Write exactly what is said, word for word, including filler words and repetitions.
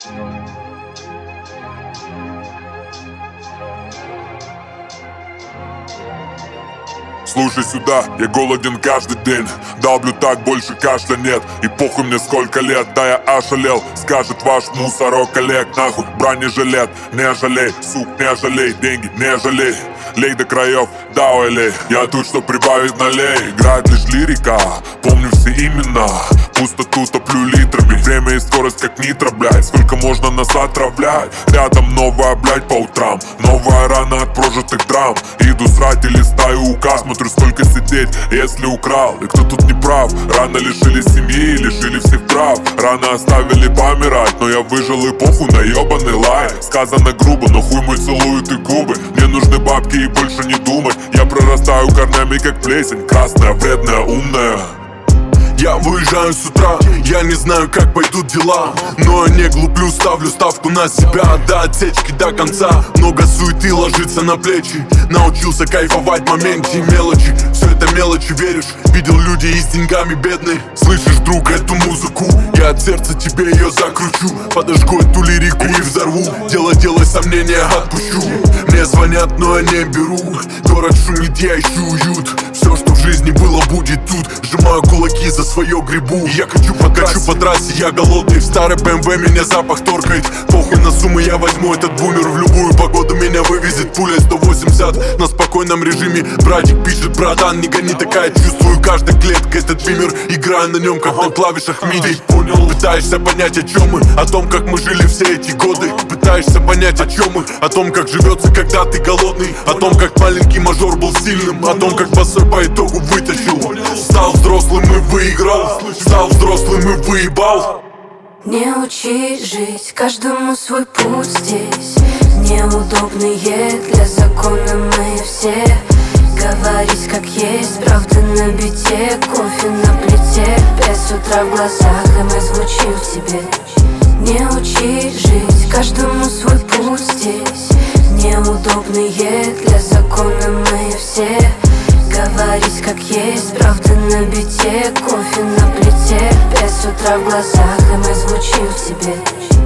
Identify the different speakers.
Speaker 1: Слушай сюда, я голоден каждый день. Долблю так, больше кашля нет. И похуй мне сколько лет, да я ошалел. Скажет ваш мусорок коллег, нахуй бронежилет. Не жалей, сук, не жалей, деньги не жалей. Лей до краев, да ой лей. Я тут, что прибавить налей. Играет лишь лирика, помню все имена. Пустоту топлю литрами. Время и скорость как нитро, блядь. Сколько можно нас отравлять? Рядом новая, блядь, по утрам. Новая рана от прожитых драм. Иду срать и листаю указ. Смотрю, сколько сидеть, если украл. И кто тут не прав? Рано лишили семьи, лишили всех прав. Рано оставили помирать, но я выжил эпоху на ебаный лай. Сказано грубо, но хуй мой целует и губы. Мне нужны бабки и больше не думать. Я прорастаю корнями как плесень. Красная, вредная, умная.
Speaker 2: Я выезжаю с утра, я не знаю, как пойдут дела. Но я не глуплю, ставлю ставку на себя. До отсечки до конца, много суеты ложится на плечи. Научился кайфовать в моменте, мелочи. Все это мелочи, веришь? Видел людей и с деньгами бедные. Слышишь, друг, эту музыку? Я от сердца тебе ее закручу. Подожгу эту лирику и взорву. Дело, делай, сомнения отпущу. Мне звонят, но я не беру. Город шумит, я ищу уют. Все, что в жизни было, будет тут. Сжимаю кулаки за свое грибу. Я хочу по трассе, по трассе, я голодный. В старой бэ эм вэ меня запах торкает. Похуй на суммы, я возьму этот бумер. В любую погоду меня вывезет пуля сто восемьдесят на спокойном режиме. Братик пишет, братан, не гони, такая чувствую каждой клеткой этот бимер. Играю на нем, как на клавишах миди. Понял? Пытаешься понять, о чем мы? О том, как мы жили все эти годы. Пытаешься понять, о чем мы? О том, как живется, когда ты голодный. О том, как маленький мажор был сильным. О том, как босой по итогу вытащил. Стал взрослым и выиграл. Стал взрослым и выебал.
Speaker 3: Не учись жить, каждому свой путь здесь. Неудобные для закона мы все. Говорить как есть, правда на бите. Кофе на плите, без утра в глазах, и мы звучим в тебе. Не учись жить, каждому свой путь здесь. Неудобные для закона мы все. Говорить как есть, правда на бите. Кофе на плите, без утра в глазах, и мы звучим в тебе.